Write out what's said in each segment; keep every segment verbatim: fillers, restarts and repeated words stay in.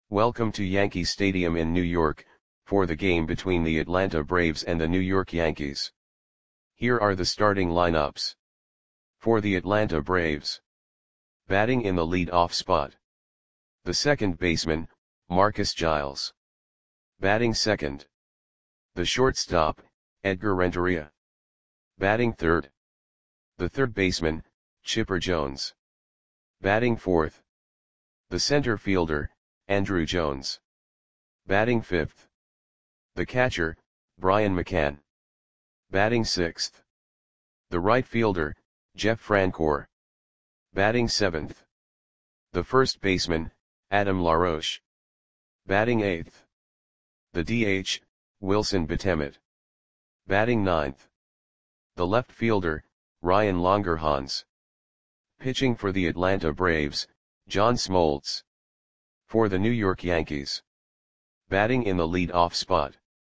Welcome to Yankee Stadium in New York, for the game between the Atlanta Braves and the New York Yankees. Here are the starting lineups. For the Atlanta Braves. Batting in the lead-off spot. The second baseman, Marcus Giles. Batting second. The shortstop, Edgar Renteria. Batting third. The third baseman, Chipper Jones. Batting fourth. The center fielder, Andruw Jones. Batting fifth. The catcher, Brian McCann. Batting sixth. The right fielder, Jeff Francoeur. Batting seventh. The first baseman, Adam LaRoche. Batting eighth. The D H, Wilson Betemit. Batting ninth. The left fielder, Ryan Longerhans. Pitching for the Atlanta Braves, John Smoltz. For the New York Yankees. Batting in the lead-off spot.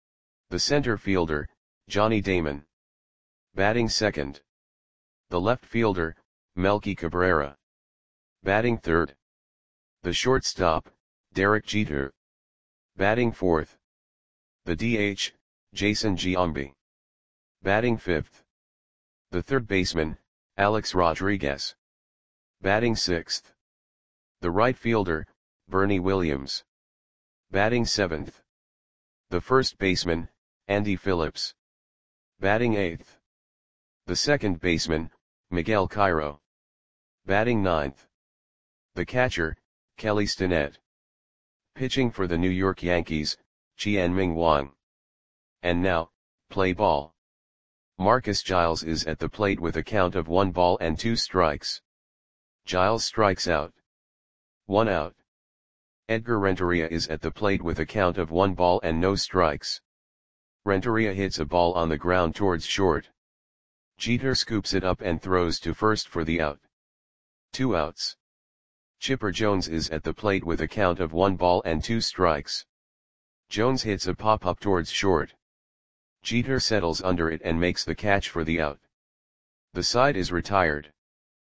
The center fielder, Johnny Damon. Batting second. The left fielder, Melky Cabrera. Batting third. The shortstop, Derek Jeter. Batting fourth. The D H, Jason Giambi. Batting fifth. The third baseman, Alex Rodriguez. Batting sixth. The right fielder, Bernie Williams. Batting seventh. The first baseman, Andy Phillips. Batting eighth. The second baseman, Miguel Cairo. Batting ninth. The catcher, Kelly Stinnett. Pitching for the New York Yankees, Chien-Ming Wang. And now, play ball. Marcus Giles is at the plate with a count of one ball and two strikes. Giles strikes out. One out. Edgar Renteria is at the plate with a count of one ball and no strikes. Renteria hits a ball on the ground towards short. Jeter scoops it up and throws to first for the out. Two outs. Chipper Jones is at the plate with a count of one ball and two strikes. Jones hits a pop-up towards short. Jeter settles under it and makes the catch for the out. The side is retired.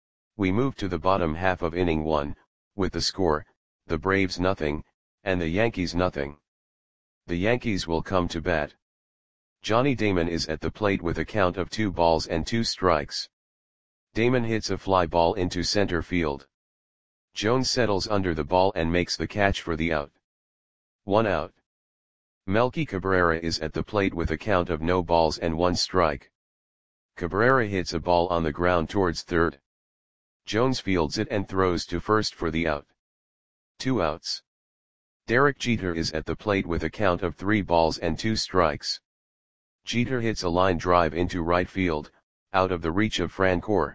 We move to the bottom half of inning one, with the score, the Braves nothing, and the Yankees nothing. The Yankees will come to bat. Johnny Damon is at the plate with a count of two balls and two strikes. Damon hits a fly ball into center field. Jones settles under the ball and makes the catch for the out. One out. Melky Cabrera is at the plate with a count of no balls and one strike. Cabrera hits a ball on the ground towards third. Jones fields it and throws to first for the out. Two outs. Derek Jeter is at the plate with a count of three balls and two strikes. Jeter hits a line drive into right field, out of the reach of Francoeur.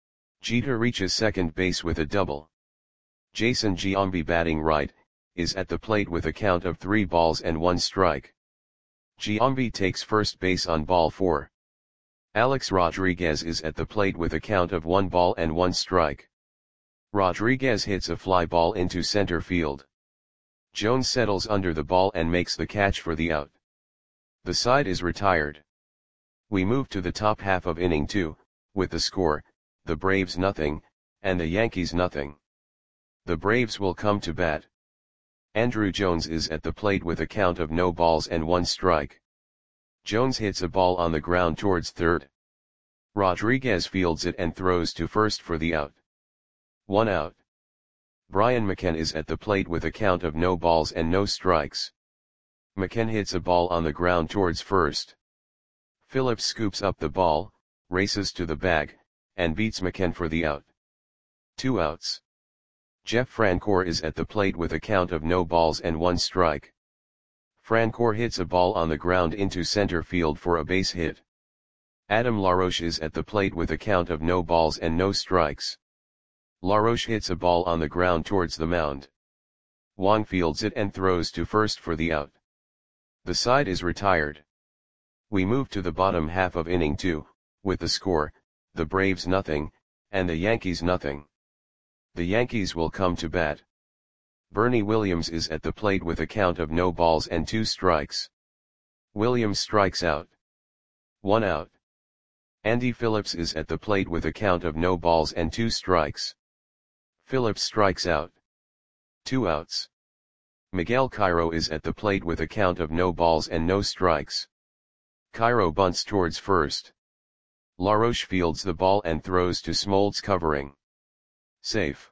Jeter reaches second base with a double. Jason Giambi, batting right, is at the plate with a count of three balls and one strike. Giambi takes first base on ball four. Alex Rodriguez is at the plate with a count of one ball and one strike. Rodriguez hits a fly ball into center field. Jones settles under the ball and makes the catch for the out. The side is retired. We move to the top half of inning two, with the score, the Braves nothing, and the Yankees nothing. The Braves will come to bat. Andruw Jones is at the plate with a count of no balls and one strike. Jones hits a ball on the ground towards third. Rodriguez fields it and throws to first for the out. One out. Brian McCann is at the plate with a count of no balls and no strikes. McCann hits a ball on the ground towards first. Phillips scoops up the ball, races to the bag, and beats McCann for the out. Two outs. Jeff Francoeur is at the plate with a count of no balls and one strike. Francoeur hits a ball on the ground into center field for a base hit. Adam LaRoche is at the plate with a count of no balls and no strikes. LaRoche hits a ball on the ground towards the mound. Wang fields it and throws to first for the out. The side is retired. We move to the bottom half of inning two, with the score, the Braves nothing, and the Yankees nothing. The Yankees will come to bat. Bernie Williams is at the plate with a count of no balls and two strikes. Williams strikes out. One out. Andy Phillips is at the plate with a count of no balls and two strikes. Phillips strikes out. Two outs. Miguel Cairo is at the plate with a count of no balls and no strikes. Cairo bunts towards first. LaRoche fields the ball and throws to Smoltz covering. Safe.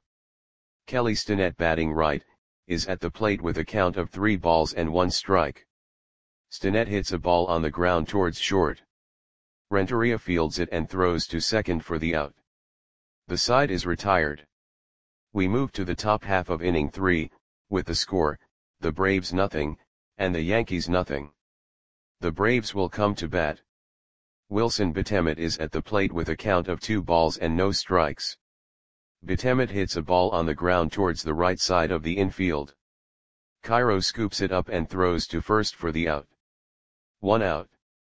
Kelly Stinnett batting right, is at the plate with a count of three balls and one strike. Stinnett hits a ball on the ground towards short. Renteria fields it and throws to second for the out. The side is retired. We move to the top half of inning three, with the score, the Braves nothing, and the Yankees nothing. The Braves will come to bat. Wilson Betemit is at the plate with a count of two balls and no strikes. Betemit hits a ball on the ground towards the right side of the infield. Cairo scoops it up and throws to first for the out. One out.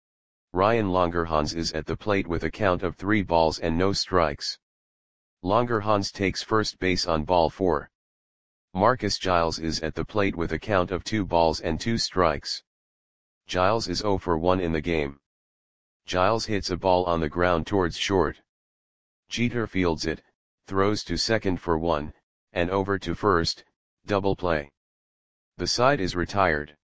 Ryan Longerhans is at the plate with a count of three balls and no strikes. Longerhans takes first base on ball four. Marcus Giles is at the plate with a count of two balls and two strikes. Giles is oh for one in the game. Giles hits a ball on the ground towards short. Jeter fields it, throws to second for one, and over to first, double play. The side is retired.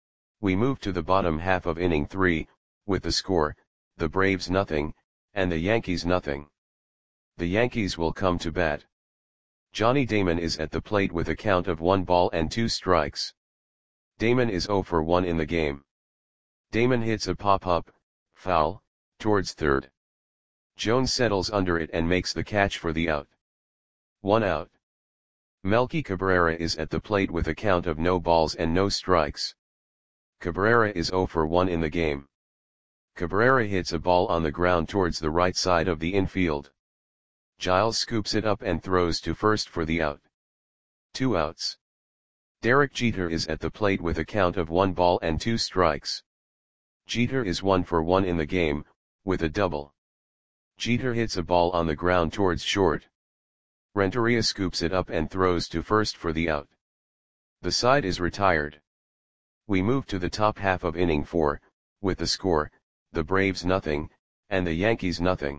We move to the bottom half of inning three, with the score, the Braves nothing, and the Yankees nothing. The Yankees will come to bat. Johnny Damon is at the plate with a count of one ball and two strikes. Damon is oh for one in the game. Damon hits a pop-up, foul, towards third. Jones settles under it and makes the catch for the out. One out. Melky Cabrera is at the plate with a count of no balls and no strikes. Cabrera is oh for one in the game. Cabrera hits a ball on the ground towards the right side of the infield. Giles scoops it up and throws to first for the out. Two outs. Derek Jeter is at the plate with a count of one ball and two strikes. Jeter is one for one in the game, with a double. Jeter hits a ball on the ground towards short. Renteria scoops it up and throws to first for the out. The side is retired. We move to the top half of inning four, with the score, the Braves nothing, and the Yankees nothing.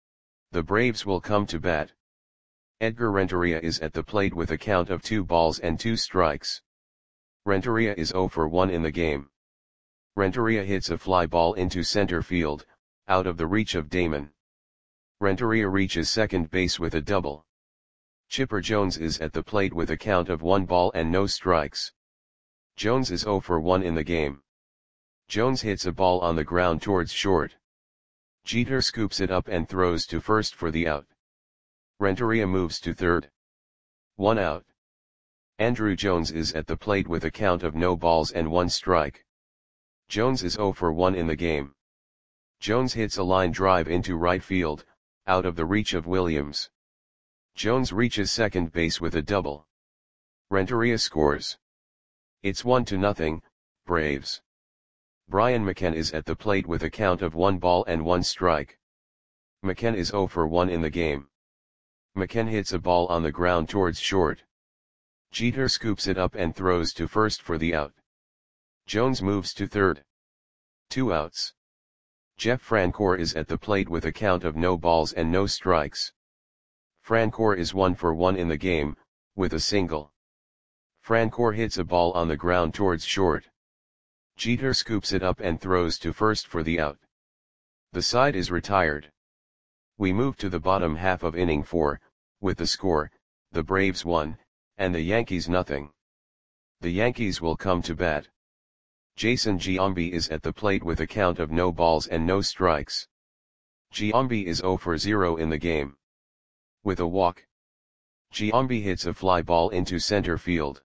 The Braves will come to bat. Edgar Renteria is at the plate with a count of two balls and two strikes. Renteria is oh for one in the game. Renteria hits a fly ball into center field, out of the reach of Damon. Renteria reaches second base with a double. Chipper Jones is at the plate with a count of one ball and no strikes. Jones is oh for one in the game. Jones hits a ball on the ground towards short. Jeter scoops it up and throws to first for the out. Renteria moves to third. One out. Andruw Jones is at the plate with a count of no balls and one strike. Jones is oh for one in the game. Jones hits a line drive into right field, out of the reach of Williams. Jones reaches second base with a double. Renteria scores. It's one to nothing, Braves. Brian McCann is at the plate with a count of one ball and one strike. McCann is oh for one in the game. McCann hits a ball on the ground towards short. Jeter scoops it up and throws to first for the out. Jones moves to third. Two outs. Jeff Francoeur is at the plate with a count of no balls and no strikes. Francoeur is one for one in the game, with a single. Francoeur hits a ball on the ground towards short. Jeter scoops it up and throws to first for the out. The side is retired. We move to the bottom half of inning four, with the score, the Braves one, and the Yankees nothing. The Yankees will come to bat. Jason Giambi is at the plate with a count of no balls and no strikes. Giambi is oh for zero in the game. With a walk. Giambi hits a fly ball into center field.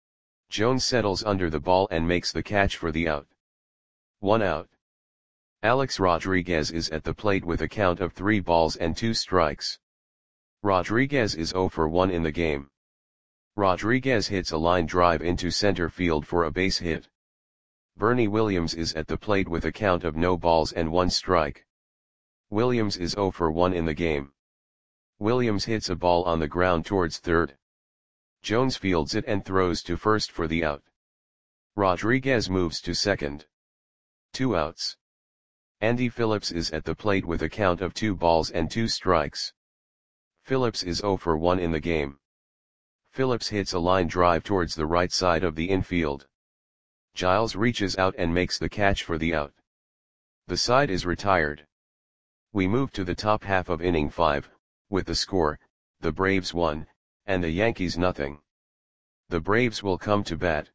Jones settles under the ball and makes the catch for the out. One out. Alex Rodriguez is at the plate with a count of three balls and two strikes. Rodriguez is oh for one in the game. Rodriguez hits a line drive into center field for a base hit. Bernie Williams is at the plate with a count of no balls and one strike. Williams is oh for one in the game. Williams hits a ball on the ground towards third. Jones fields it and throws to first for the out. Rodriguez moves to second. Two outs. Andy Phillips is at the plate with a count of two balls and two strikes. Phillips is oh for one in the game. Phillips hits a line drive towards the right side of the infield. Giles reaches out and makes the catch for the out. The side is retired. We move to the top half of inning five, with the score, the Braves one, and the Yankees nothing. The Braves will come to bat.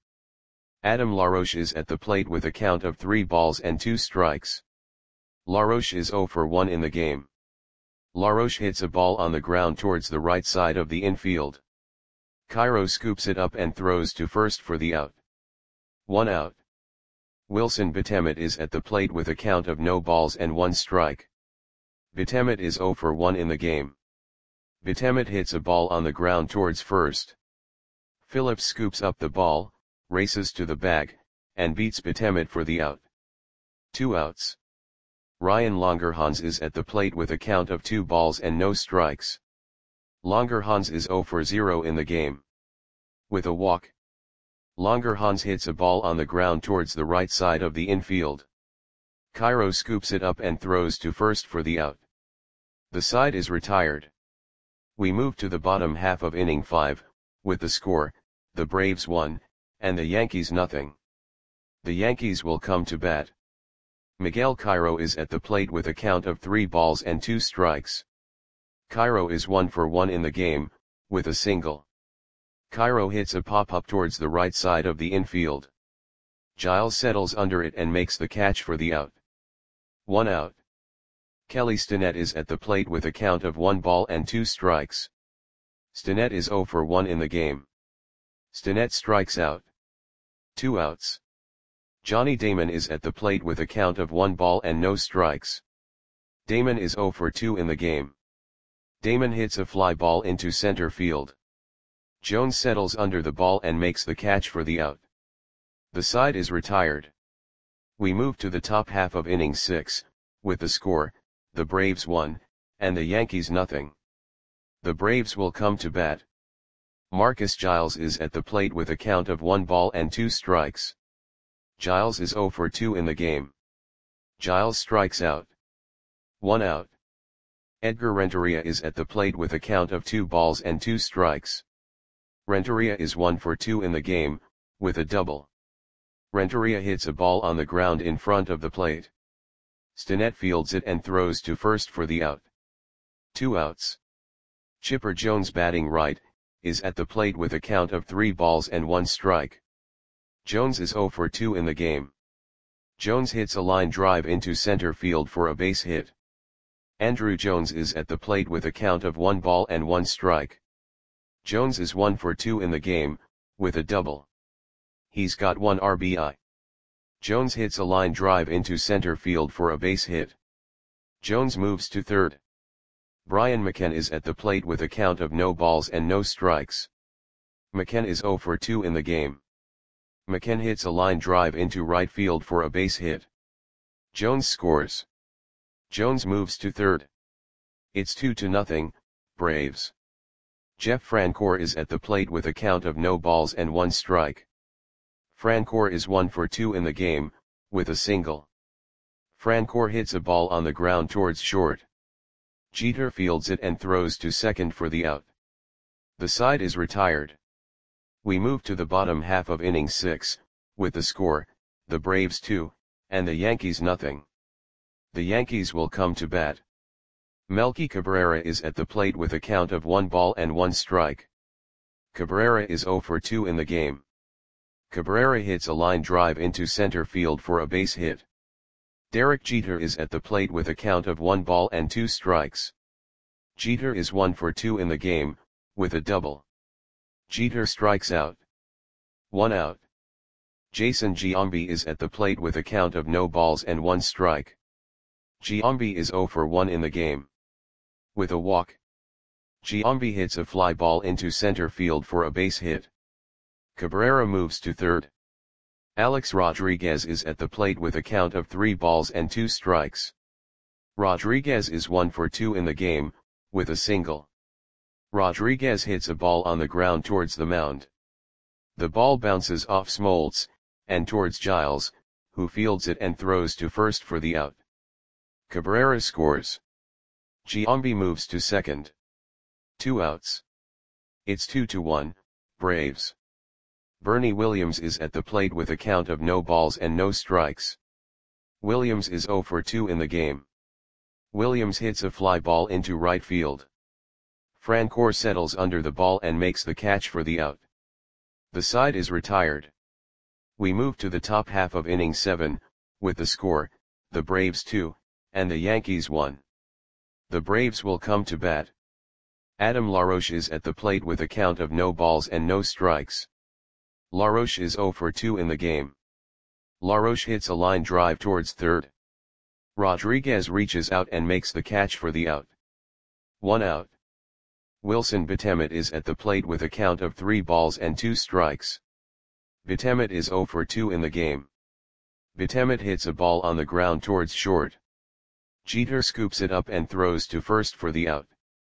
Adam LaRoche is at the plate with a count of three balls and two strikes. LaRoche is zero for one in the game. LaRoche hits a ball on the ground towards the right side of the infield. Cairo scoops it up and throws to first for the out. One out. Wilson Betemet is at the plate with a count of no balls and one strike. Betemet is zero for one in the game. Betemet hits a ball on the ground towards first. Phillips scoops up the ball, races to the bag, and beats Betemet for the out. Two outs. Ryan Longerhans is at the plate with a count of two balls and no strikes. Longerhans is zero for zero in the game. With a walk. Longerhans hits a ball on the ground towards the right side of the infield. Cairo scoops it up and throws to first for the out. The side is retired. We move to the bottom half of inning five, with the score, the Braves one, and the Yankees nothing. The Yankees will come to bat. Miguel Cairo is at the plate with a count of three balls and two strikes. Cairo is one for one in the game, with a single. Cairo hits a pop-up towards the right side of the infield. Giles settles under it and makes the catch for the out. One out. Kelly Stinnett is at the plate with a count of one ball and two strikes. Stinnett is zero for one in the game. Stinnett strikes out. Two outs. Johnny Damon is at the plate with a count of one ball and no strikes. Damon is zero for two in the game. Damon hits a fly ball into center field. Jones settles under the ball and makes the catch for the out. The side is retired. We move to the top half of inning six, with the score, the Braves one, and the Yankees nothing. The Braves will come to bat. Marcus Giles is at the plate with a count of one ball and two strikes. Giles is zero for two in the game. Giles strikes out. One out. Edgar Renteria is at the plate with a count of two balls and two strikes. Renteria is one for two in the game, with a double. Renteria hits a ball on the ground in front of the plate. Stinnett fields it and throws to first for the out. Two outs. Chipper Jones, batting right, is at the plate with a count of three balls and one strike. Jones is zero for two in the game. Jones hits a line drive into center field for a base hit. Andrew Jones is at the plate with a count of one ball and one strike. Jones is one for two in the game, with a double. He's got one R B I. Jones hits a line drive into center field for a base hit. Jones moves to third. Brian McKenna is at the plate with a count of no balls and no strikes. McKenna is zero for two in the game. McKenna hits a line drive into right field for a base hit. Jones scores. Jones moves to third. It's two to nothing, Braves. Jeff Francoeur is at the plate with a count of no balls and one strike. Francoeur is one for two in the game, with a single. Francoeur hits a ball on the ground towards short. Jeter fields it and throws to second for the out. The side is retired. We move to the bottom half of inning six, with the score, the Braves two, and the Yankees nothing. The Yankees will come to bat. Melky Cabrera is at the plate with a count of one ball and one strike. Cabrera is zero for two in the game. Cabrera hits a line drive into center field for a base hit. Derek Jeter is at the plate with a count of one ball and two strikes. Jeter is one for two in the game, with a double. Jeter strikes out. One out. Jason Giambi is at the plate with a count of no balls and one strike. Giambi is zero for one in the game. With a walk. Giambi hits a fly ball into center field for a base hit. Cabrera moves to third. Alex Rodriguez is at the plate with a count of three balls and two strikes. Rodriguez is one for two in the game, with a single. Rodriguez hits a ball on the ground towards the mound. The ball bounces off Smoltz, and towards Giles, who fields it and throws to first for the out. Cabrera scores. Giambi moves to second. Two outs. It's two to one, Braves. Bernie Williams is at the plate with a count of no balls and no strikes. Williams is oh for two in the game. Williams hits a fly ball into right field. Francoeur settles under the ball and makes the catch for the out. The side is retired. We move to the top half of inning seven, with the score, the Braves two, and the Yankees one. The Braves will come to bat. Adam LaRoche is at the plate with a count of no balls and no strikes. LaRoche is oh for two in the game. LaRoche hits a line drive towards third. Rodriguez reaches out and makes the catch for the out. One out. Wilson Betemet is at the plate with a count of three balls and two strikes. Betemet is oh for two in the game. Betemet hits a ball on the ground towards short. Jeter scoops it up and throws to first for the out.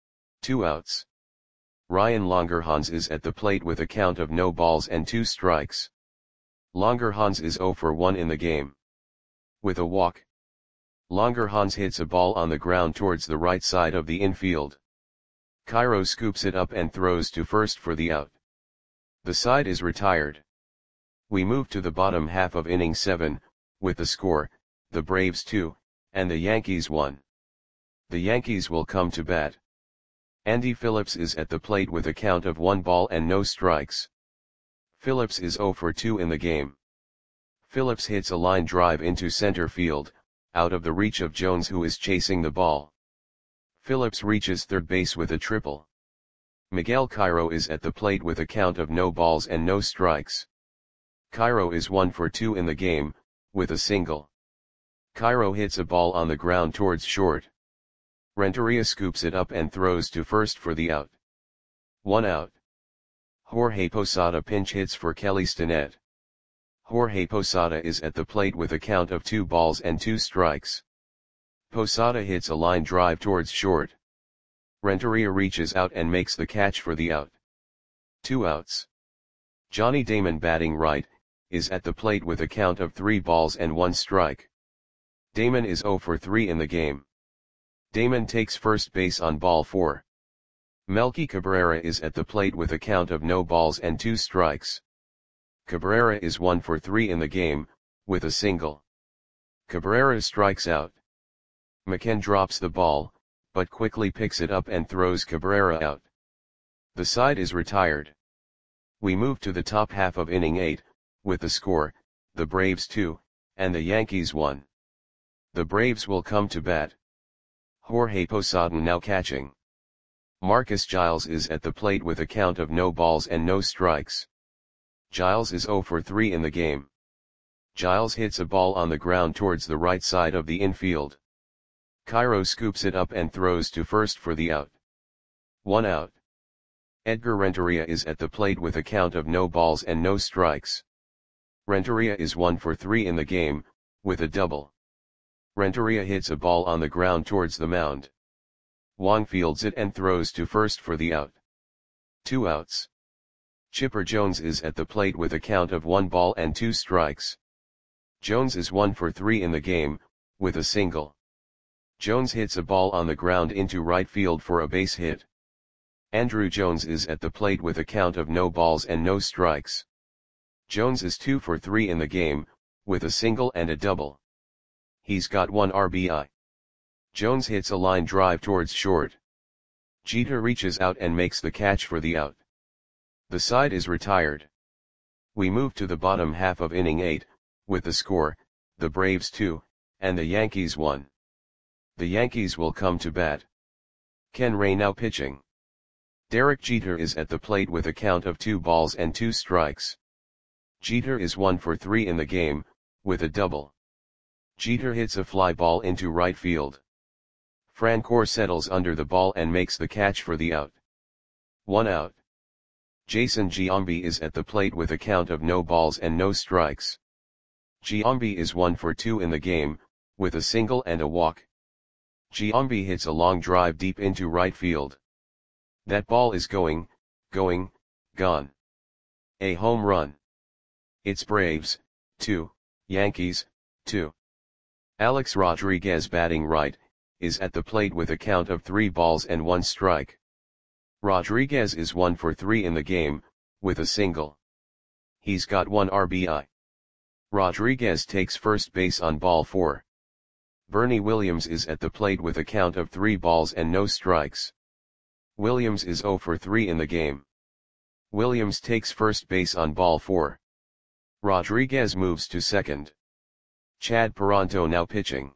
Two outs. Ryan Longerhans is at the plate with a count of no balls and two strikes. Longerhans is oh for one in the game. With a walk. Longerhans hits a ball on the ground towards the right side of the infield. Cairo scoops it up and throws to first for the out. The side is retired. We move to the bottom half of inning seven, with the score, the Braves two, and the Yankees one. The Yankees will come to bat. Andy Phillips is at the plate with a count of one ball and no strikes. Phillips is oh for two in the game. Phillips hits a line drive into center field, out of the reach of Jones who is chasing the ball. Phillips reaches third base with a triple. Miguel Cairo is at the plate with a count of no balls and no strikes. Cairo is one for two in the game, with a single. Cairo hits a ball on the ground towards short. Renteria scoops it up and throws to first for the out. One out. Jorge Posada pinch hits for Kelly Stinnett. Jorge Posada is at the plate with a count of two balls and two strikes. Posada hits a line drive towards short. Renteria reaches out and makes the catch for the out. Two outs. Johnny Damon, batting right, is at the plate with a count of three balls and one strike. Damon is oh for three in the game. Damon takes first base on ball four. Melky Cabrera is at the plate with a count of no balls and two strikes. Cabrera is one for three in the game, with a single. Cabrera strikes out. McKen drops the ball, but quickly picks it up and throws Cabrera out. The side is retired. We move to the top half of inning eight, with the score, the Braves two, and the Yankees one. The Braves will come to bat. Jorge Posada now catching. Marcus Giles is at the plate with a count of no balls and no strikes. Giles is oh for three in the game. Giles hits a ball on the ground towards the right side of the infield. Cairo scoops it up and throws to first for the out. One out. Edgar Renteria is at the plate with a count of no balls and no strikes. Renteria is one for three in the game, with a double. Renteria hits a ball on the ground towards the mound. Wong fields it and throws to first for the out. Two outs. Chipper Jones is at the plate with a count of one ball and two strikes. Jones is one for three in the game, with a single. Jones hits a ball on the ground into right field for a base hit. Andruw Jones is at the plate with a count of no balls and no strikes. Jones is two for three in the game, with a single and a double. He's got one R B I. Jones hits a line drive towards short. Jeter reaches out and makes the catch for the out. The side is retired. We move to the bottom half of inning eight, with the score, the Braves two, and the Yankees one. The Yankees will come to bat. Ken Ray now pitching. Derek Jeter is at the plate with a count of two balls and two strikes. Jeter is one for three in the game, with a double. Jeter hits a fly ball into right field. Francoeur settles under the ball and makes the catch for the out. One out. Jason Giambi is at the plate with a count of no balls and no strikes. Giambi is one for two in the game, with a single and a walk. Giambi hits a long drive deep into right field. That ball is going, going, gone. A home run. It's Braves, two, Yankees, two. Alex Rodriguez, batting right, is at the plate with a count of three balls and one strike. Rodriguez is one for three in the game, with a single. He's got one R B I. Rodriguez takes first base on ball four. Bernie Williams is at the plate with a count of three balls and no strikes. Williams is zero for three in the game. Williams takes first base on ball four. Rodriguez moves to second. Chad Peranto now pitching.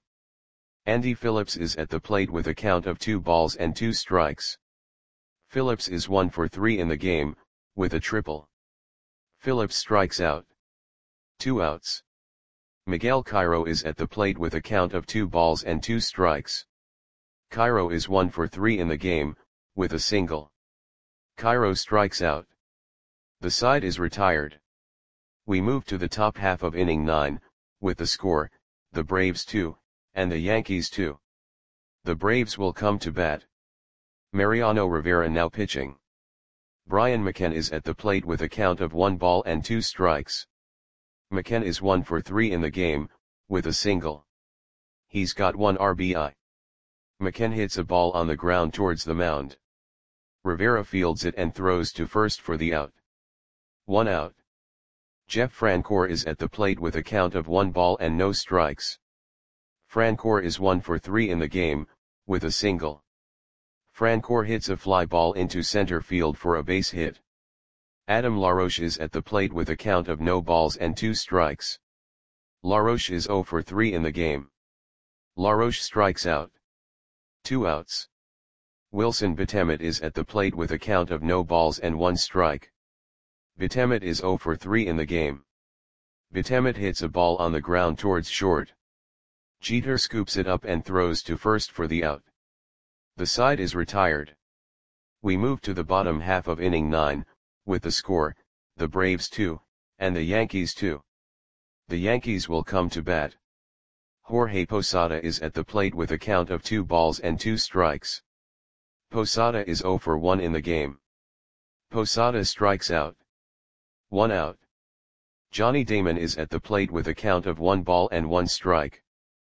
Andy Phillips is at the plate with a count of two balls and two strikes. Phillips is one for three in the game, with a triple. Phillips strikes out. Two outs. Miguel Cairo is at the plate with a count of two balls and two strikes. Cairo is one for three in the game, with a single. Cairo strikes out. The side is retired. We move to the top half of inning nine, with the score, the Braves two, and the Yankees two. The Braves will come to bat. Mariano Rivera now pitching. Brian McCann is at the plate with a count of one ball and two strikes. McCann is one for three in the game, with a single. He's got one R B I. McCann hits a ball on the ground towards the mound. Rivera fields it and throws to first for the out. One out. Jeff Francoeur is at the plate with a count of one ball and no strikes. Francoeur is one for three in the game, with a single. Francoeur hits a fly ball into center field for a base hit. Adam LaRoche is at the plate with a count of no balls and two strikes. LaRoche is zero for three in the game. LaRoche strikes out. Two outs. Wilson Betemet is at the plate with a count of no balls and one strike. Betemet is zero for three in the game. Betemet hits a ball on the ground towards short. Jeter scoops it up and throws to first for the out. The side is retired. We move to the bottom half of inning nine, with the score, the Braves two, and the Yankees two. The Yankees will come to bat. Jorge Posada is at the plate with a count of two balls and two strikes. Posada is zero for one in the game. Posada strikes out. One out. Johnny Damon is at the plate with a count of one ball and one strike.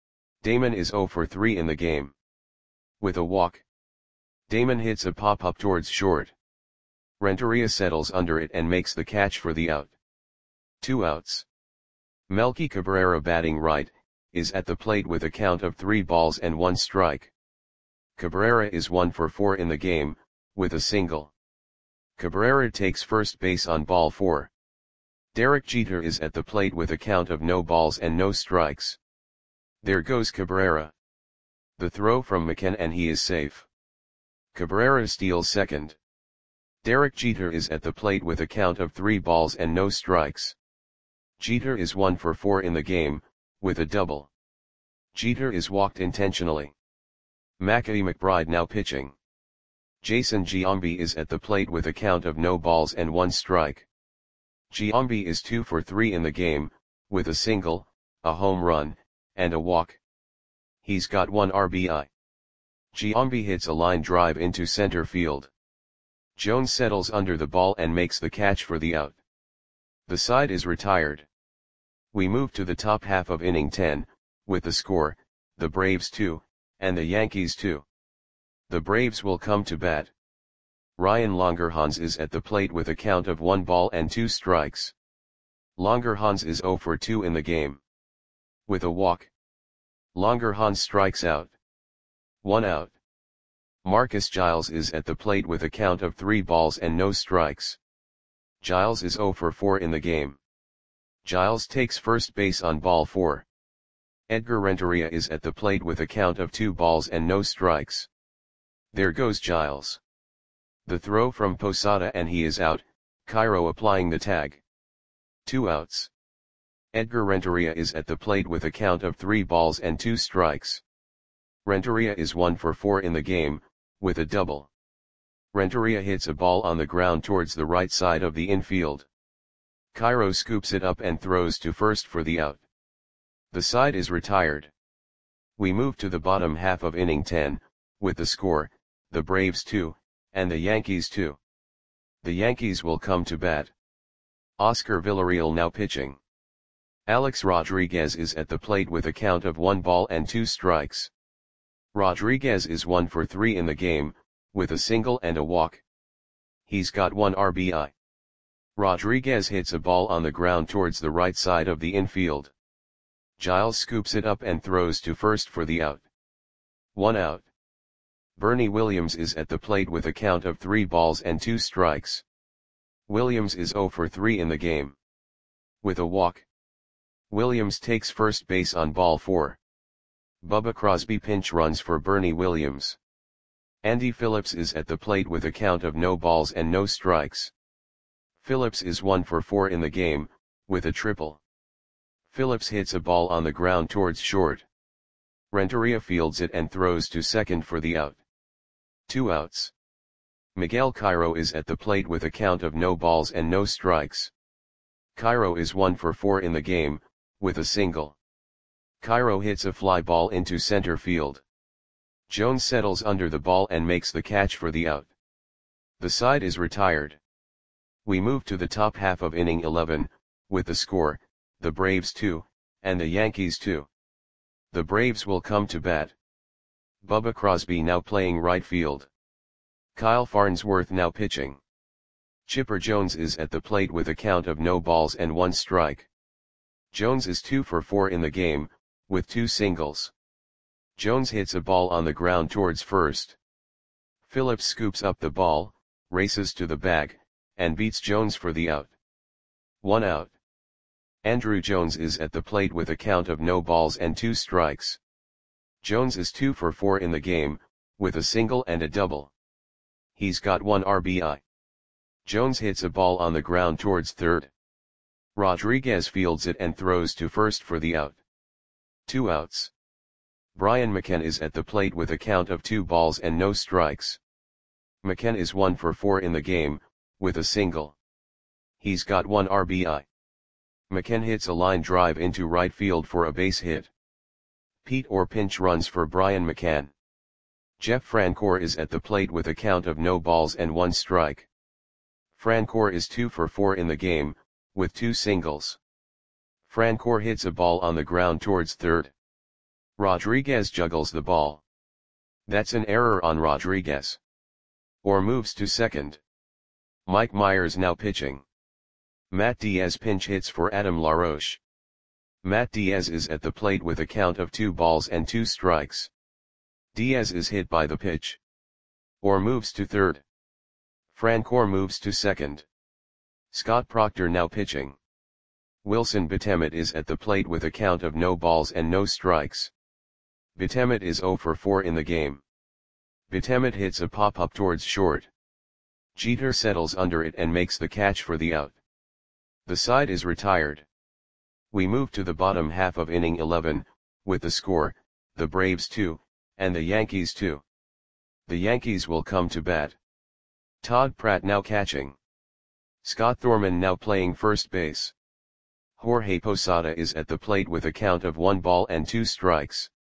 Damon is zero for three in the game. With a walk. Damon hits a pop-up towards short. Renteria settles under it and makes the catch for the out. Two outs. Melky Cabrera, batting right, is at the plate with a count of three balls and one strike. Cabrera is one for four in the game, with a single. Cabrera takes first base on ball four. Derek Jeter is at the plate with a count of no balls and no strikes. There goes Cabrera. The throw from McCann and he is safe. Cabrera steals second. Derek Jeter is at the plate with a count of three balls and no strikes. Jeter is one for four in the game, with a double. Jeter is walked intentionally. Mackie McBride now pitching. Jason Giambi is at the plate with a count of no balls and one strike. Giambi is two for three in the game, with a single, a home run, and a walk. He's got one R B I. Giambi hits a line drive into center field. Jones settles under the ball and makes the catch for the out. The side is retired. We move to the top half of inning ten, with the score, the Braves two, and the Yankees two. The Braves will come to bat. Ryan Longerhans is at the plate with a count of one ball and two strikes. Longerhans is zero for two in the game. With a walk. Longerhans strikes out. One out. Marcus Giles is at the plate with a count of three balls and no strikes. Giles is zero for four in the game. Giles takes first base on ball four. Edgar Renteria is at the plate with a count of two balls and no strikes. There goes Giles. The throw from Posada and he is out, Cairo applying the tag. Two outs. Edgar Renteria is at the plate with a count of three balls and two strikes. Renteria is one for four in the game, with a double. Renteria hits a ball on the ground towards the right side of the infield. Cairo scoops it up and throws to first for the out. The side is retired. We move to the bottom half of inning ten, with the score, the Braves two, and the Yankees two. The Yankees will come to bat. Oscar Villarreal now pitching. Alex Rodriguez is at the plate with a count of one ball and two strikes. Rodriguez is one for three in the game, with a single and a walk. He's got one R B I. Rodriguez hits a ball on the ground towards the right side of the infield. Giles scoops it up and throws to first for the out. One out. Bernie Williams is at the plate with a count of three balls and two strikes. Williams is zero for three in the game. With a walk, Williams takes first base on ball four. Bubba Crosby pinch runs for Bernie Williams. Andy Phillips is at the plate with a count of no balls and no strikes. Phillips is one for four in the game, with a triple. Phillips hits a ball on the ground towards short. Renteria fields it and throws to second for the out. Two outs. Miguel Cairo is at the plate with a count of no balls and no strikes. Cairo is one for four in the game, with a single. Cairo hits a fly ball into center field. Jones settles under the ball and makes the catch for the out. The side is retired. We move to the top half of inning eleven, with the score, the Braves two, and the Yankees two. The Braves will come to bat. Bubba Crosby now playing right field. Kyle Farnsworth now pitching. Chipper Jones is at the plate with a count of no balls and one strike. Jones is two for four in the game, with two singles. Jones hits a ball on the ground towards first. Phillips scoops up the ball, races to the bag, and beats Jones for the out. One out. Andruw Jones is at the plate with a count of no balls and two strikes. Jones is two for four in the game, with a single and a double. He's got one R B I. Jones hits a ball on the ground towards third. Rodriguez fields it and throws to first for the out. Two outs. Brian McCann is at the plate with a count of two balls and no strikes. McCann is one for four in the game, with a single. He's got one R B I. McCann hits a line drive into right field for a base hit. Pete Orr pinch runs for Brian McCann. Jeff Francoeur is at the plate with a count of no balls and one strike. Francoeur is two for four in the game, with two singles. Francoeur hits a ball on the ground towards third. Rodriguez juggles the ball. That's an error on Rodriguez. Orr moves to second. Mike Myers now pitching. Matt Diaz pinch hits for Adam LaRoche. Matt Diaz is at the plate with a count of two balls and two strikes. Diaz is hit by the pitch. Orr moves to third. Francoeur moves to second. Scott Proctor now pitching. Wilson Betemet is at the plate with a count of no balls and no strikes. Betemet is zero for four in the game. Betemet hits a pop-up towards short. Jeter settles under it and makes the catch for the out. The side is retired. We move to the bottom half of inning eleven, with the score, the Braves two, and the Yankees two. The Yankees will come to bat. Todd Pratt now catching. Scott Thorman now playing first base. Jorge Posada is at the plate with a count of one ball and two strikes.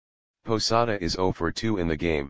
Posada is zero for two in the game.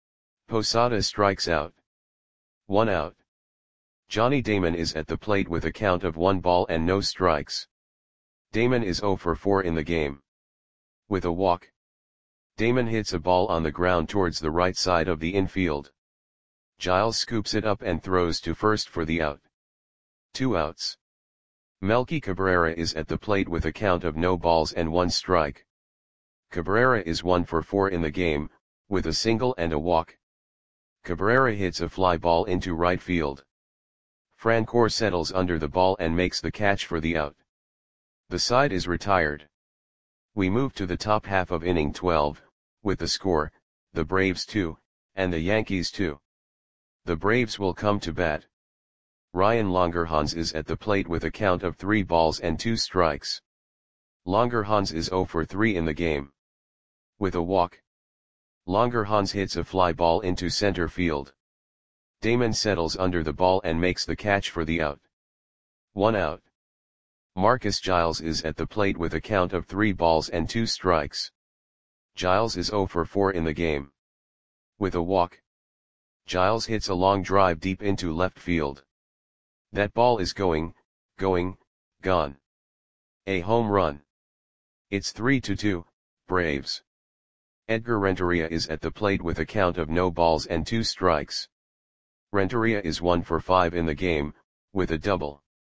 Posada strikes out. One out. Johnny Damon is at the plate with a count of one ball and no strikes. Damon is zero for four in the game. With a walk, Damon hits a ball on the ground towards the right side of the infield. Giles scoops it up and throws to first for the out. Two outs. Melky Cabrera is at the plate with a count of no balls and one strike. Cabrera is one for four in the game, with a single and a walk. Cabrera hits a fly ball into right field. Francoeur settles under the ball and makes the catch for the out. The side is retired. We move to the top half of inning twelve, with the score, the Braves two, and the Yankees two. The Braves will come to bat. Ryan Longerhans is at the plate with a count of three balls and two strikes. Longerhans is zero for three in the game. With a walk, Longerhans hits a fly ball into center field. Damon settles under the ball and makes the catch for the out. One out. Marcus Giles is at the plate with a count of three balls and two strikes. Giles is zero for four in the game. With a walk, Giles hits a long drive deep into left field. That ball is going, going, gone. A home run. It's three to two, Braves. Edgar Renteria is at the plate with a count of no balls and two strikes. Renteria is one for five in the game, with a double.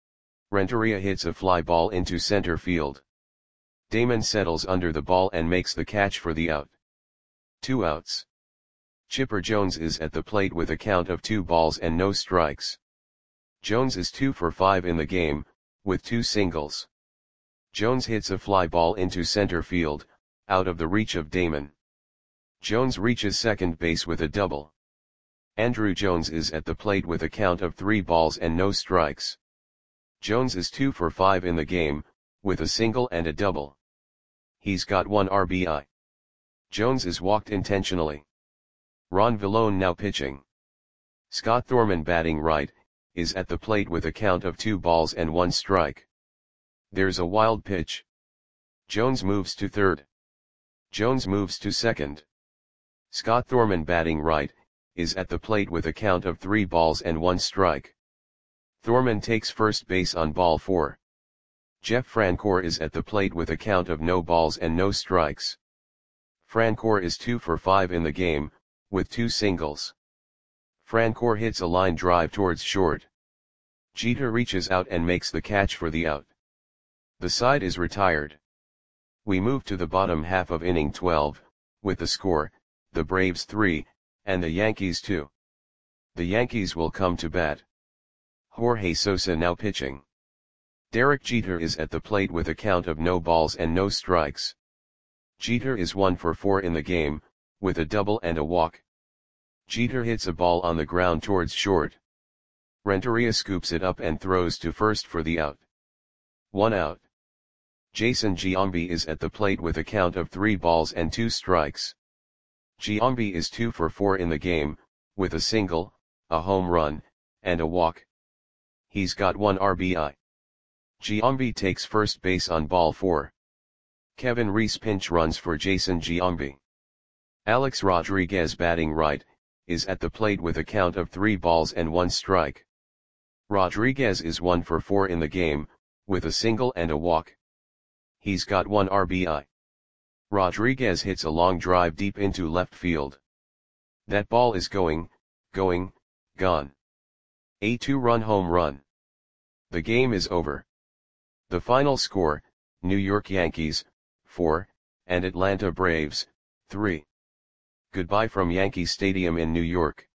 Renteria hits a fly ball into center field. Damon settles under the ball and makes the catch for the out. Two outs. Chipper Jones is at the plate with a count of two balls and no strikes. Jones is two for five in the game, with two singles. Jones hits a fly ball into center field, out of the reach of Damon. Jones reaches second base with a double. Andruw Jones is at the plate with a count of three balls and no strikes. Jones is two for five in the game, with a single and a double. He's got one R B I. Jones is walked intentionally. Ron Villone now pitching. Scott Thorman batting right, is at the plate with a count of two balls and one strike. There's a wild pitch. Jones moves to third. Jones moves to second. Scott Thorman batting right, is at the plate with a count of three balls and one strike. Thorman takes first base on ball four. Jeff Francoeur is at the plate with a count of no balls and no strikes. Francoeur is two for five in the game, with two singles. Francoeur hits a line drive towards short. Jeter reaches out and makes the catch for the out. The side is retired. We move to the bottom half of inning twelve, with the score, the Braves three, and the Yankees two. The Yankees will come to bat. Jorge Sosa now pitching. Derek Jeter is at the plate with a count of no balls and no strikes. Jeter is one for four in the game, with a double and a walk. Jeter hits a ball on the ground towards short. Renteria scoops it up and throws to first for the out. One out. Jason Giambi is at the plate with a count of three balls and two strikes. Giambi is two for four in the game, with a single, a home run, and a walk. He's got one R B I. Giambi takes first base on ball four. Kevin Reese pinch runs for Jason Giambi. Alex Rodriguez batting right, is at the plate with a count of three balls and one strike. Rodriguez is one for four in the game, with a single and a walk. He's got one R B I. Rodriguez hits a long drive deep into left field. That ball is going, going, gone. A two-run home run. The game is over. The final score, New York Yankees, four, and Atlanta Braves, three. Goodbye from Yankee Stadium in New York.